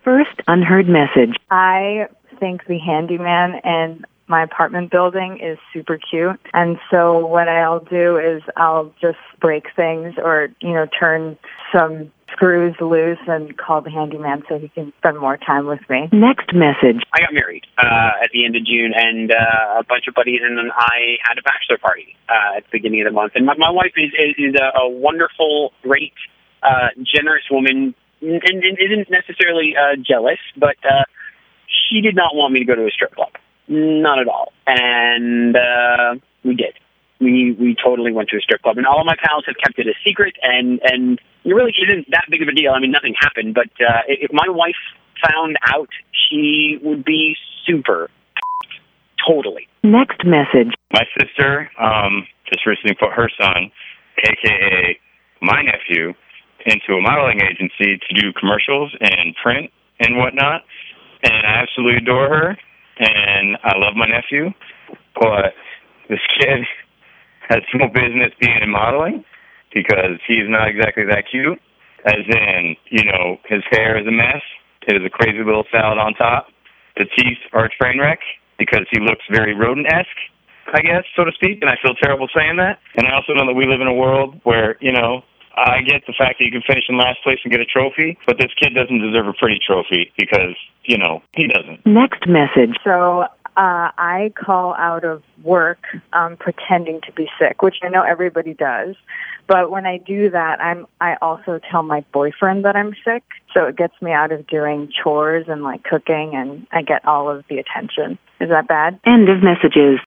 First unheard message. I think the handyman in my apartment building is super cute. And so what I'll do is I'll just break things or, turn some screws loose and call the handyman so he can spend more time with me. Next message. I got married at the end of June, and a bunch of buddies and then I had a bachelor party at the beginning of the month. And my wife is a wonderful, great, generous woman and isn't necessarily jealous, but she did not want me to go to a strip club. Not at all. And we did. We totally went to a strip club. And all of my pals have kept it a secret, and it really isn't that big of a deal. I mean, nothing happened, but if my wife found out, she would be super totally. Next message. My sister just recently put her son, a.k.a. my nephew, into a modeling agency to do commercials and print and whatnot. And I absolutely adore her. And I love my nephew, but this kid has no business being in modeling because he's not exactly that cute. As in, his hair is a mess. It is a crazy little salad on top. The teeth are a train wreck because he looks very rodent-esque, I guess, so to speak, and I feel terrible saying that. And I also know that we live in a world where, I get the fact that you can finish in last place and get a trophy, but this kid doesn't deserve a pretty trophy because, he doesn't. Next message. So I call out of work pretending to be sick, which I know everybody does. But when I do that, I also tell my boyfriend that I'm sick. So it gets me out of doing chores and cooking, and I get all of the attention. Is that bad? End of messages.